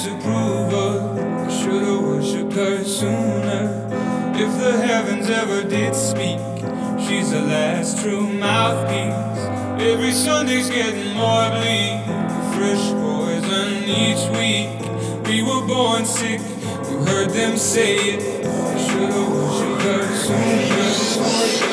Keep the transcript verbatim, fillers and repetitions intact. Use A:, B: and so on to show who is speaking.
A: disapprove of. I should've worshipped her sooner. If the heavens ever did speak, she's the last true mouthpiece. Every Sunday's getting more bleak, fresh poison each week. We were born sick, you heard them say it. I should've worshipped her sooner.